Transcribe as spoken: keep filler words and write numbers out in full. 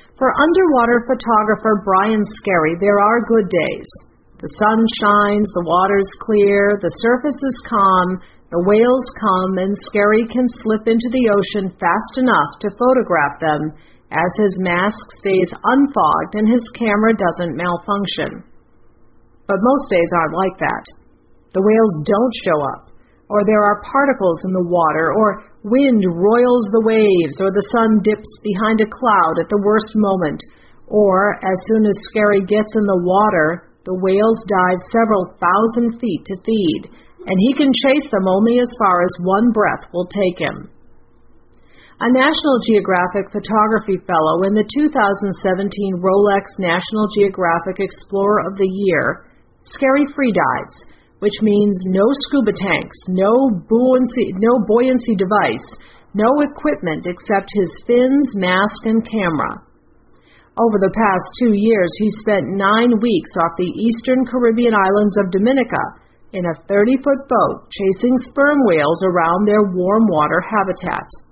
For underwater photographer Brian Skerry, there are good days. The sun shines, the water's clear, the surface is calm, the whales come, and Skerry can slip into the ocean fast enough to photograph them as his mask stays unfogged and his camera doesn't malfunction. But most days aren't like that. The whales don't show up, or there are particles in the water, or wind roils the waves, or the sun dips behind a cloud at the worst moment, or as soon as Skerry gets in the water, the whales dive several thousand feet to feed, and he can chase them only as far as one breath will take him. A National Geographic Photography Fellow in the two thousand seventeen Rolex National Geographic Explorer of the Year, Skerry freedives, which means no scuba tanks, no buoyancy, no buoyancy device, no equipment except his fins, mask, and camera. Over the past two years, he spent nine weeks off the eastern Caribbean islands of Dominica in a thirty-foot boat chasing sperm whales around their warm water habitat.